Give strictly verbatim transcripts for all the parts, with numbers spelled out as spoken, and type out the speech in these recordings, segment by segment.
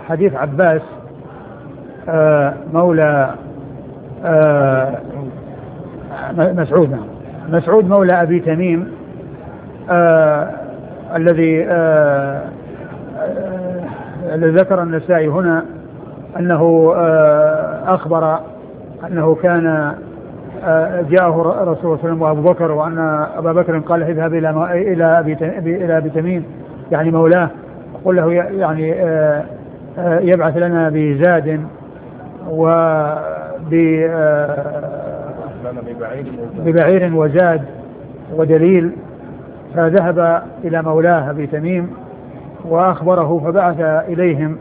حديث عباس آه مولى آه مسعود مسعود مولى أبي تميم آه الذي آه آه الذي ذكر النسائي هنا أنه آه أخبر أنه كان آه جاءه رسول الله صلى الله عليه وسلم وأبو بكر، وأن أبا بكر قال اذهب إلى إلى إلى أبي تميم يعني مولاه، قل له يعني آه آه يبعث لنا بزاد وببعير وزاد ودليل. فذهب إلى مولاه أبي تميم وأخبره، فبعث إليهم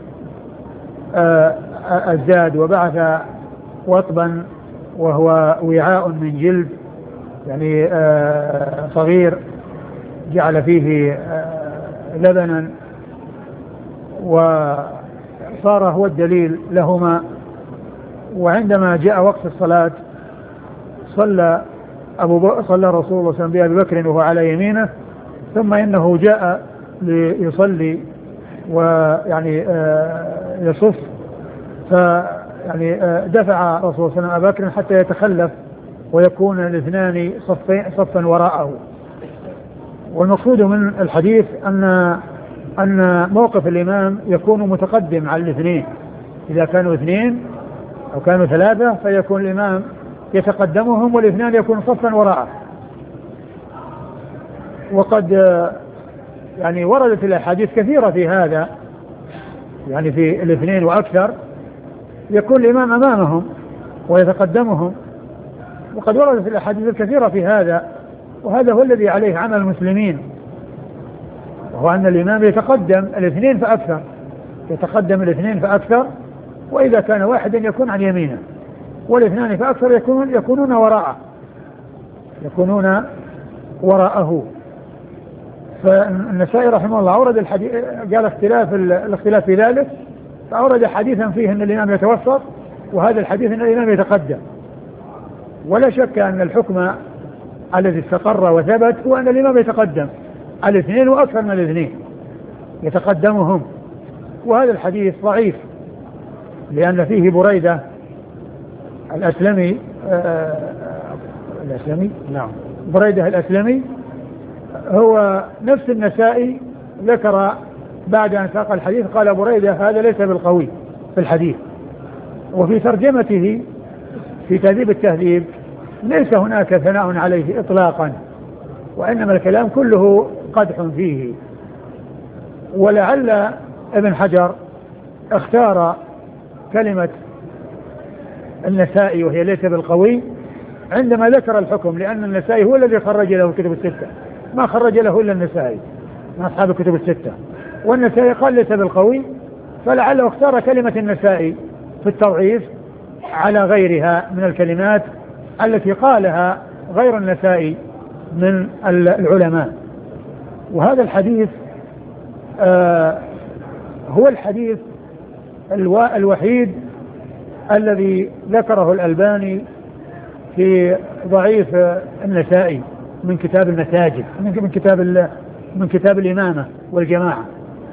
الزاد، وبعث وطبا وهو وعاء من جلد يعني صغير جعل فيه لبنا، وصار هو الدليل لهما. وعندما جاء وقت الصلاة صلى أبو ب... صلى رسول الله صلى الله عليه وسلم بأبي بكر وهو على يمينه، ثم إنه جاء ليصلي ويعني آه يصف، فيعني آه دفع رسول الله صلى الله عليه وسلم أبا بكر حتى يتخلف ويكون الاثنان صفا صفا وراءه. والمقصود من الحديث أن أن موقف الإمام يكون متقدم على الاثنين، إذا كانوا اثنين أو كانوا ثلاثة فيكون الإمام يتقدمهم والاثنان يكون صفا وراءه. وقد يعني وردت الأحاديث كثيرة في هذا، يعني في الاثنين وأكثر يكون الإمام أمامهم ويتقدمهم، وقد وردت الأحاديث الكثيرة في هذا، وهذا هو الذي عليه عمل المسلمين، وهو أن الإمام يتقدم الاثنين فأكثر، يتقدم الاثنين فأكثر، وإذا كان واحدا يكون عن يمينه، والاثنان فأكثر يكون يكونون وراءه يكونون وراءه. فالنسائي رحمه الله أورد الحديث، قال اختلاف الاختلاف في ذلك، فأورد حديثا فيه أن الإمام يتوسط، وهذا الحديث أن الإمام يتقدم. ولا شك أن الحكم الذي استقر وثبت هو أن الإمام يتقدم الاثنين وأكثر من الاثنين يتقدمهم. وهذا الحديث ضعيف لأن فيه بريدة الأسلمي آه الأسلمي نعم بريدة الأسلمي، هو نفس النسائي ذكر بعد أن ساق الحديث قال بريدة هذا ليس بالقوي في الحديث. وفي ترجمته في تهذيب التهذيب ليس هناك ثناء عليه إطلاقا، وإنما الكلام كله قدح فيه. ولعل ابن حجر اختار كلمة النسائي وهي ليس بالقوي عندما ذكر الحكم، لأن النسائي هو الذي خرج له الكتب الستة، ما خرج له إلا النسائي من أصحاب الكتب الستة، والنسائي قال ليس بالقوي، فلعله اختار كلمة النسائي في التضعيف على غيرها من الكلمات التي قالها غير النسائي من العلماء. وهذا الحديث آه هو الحديث الوحيد الذي ذكره الألباني في ضعيف النسائي من كتاب المساجد، من كتاب من كتاب الإمامة والجماعة.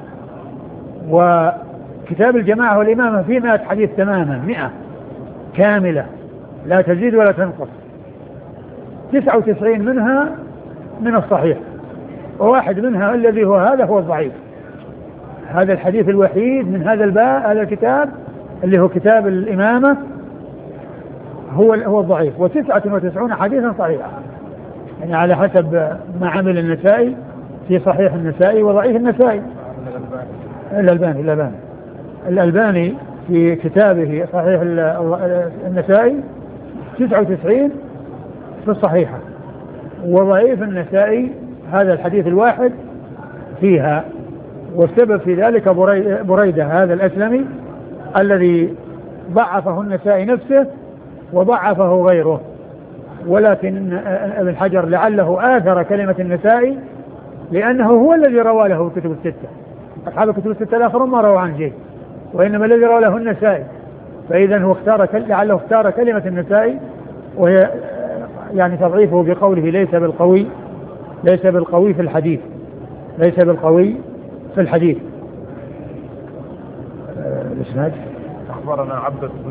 وكتاب الجماعة والإمامة فيه مئة حديث تماما، مئة كاملة لا تزيد ولا تنقص، تسعة وتسعين منها من الصحيح، وواحد منها الذي هو هذا هو الضعيف. هذا الحديث الوحيد من هذا الباب، هذا الكتاب اللي هو كتاب الإمامة هو هو الضعيف، وتسعة وتسعون حديثا صحيحا، يعني على حسب ما عمل النسائي في صحيح النسائي وضعيف النسائي. الألباني الألباني الألباني في كتابه صحيح النسائي تسعة وتسعين في الصحيحة، وضعيف النسائي هذا الحديث الواحد فيها. والسبب في ذلك بريدة هذا الأسلمي الذي ضعفه النسائي نفسه وضعفه غيره، ولكن ابن حجر لعله آثر كلمة النسائي لأنه هو الذي روى له الكتب الستة، أصحاب الكتب الستة الآخرون ما روى عن شيء، وإنما الذي روى له النسائي، فإذا هو اختار لعله اختار كلمة النسائي، وهي يعني تضعيفه بقوله ليس بالقوي، ليس بالقوي في الحديث، ليس بالقوي في الحديث. الإسناد. أخبرنا عبد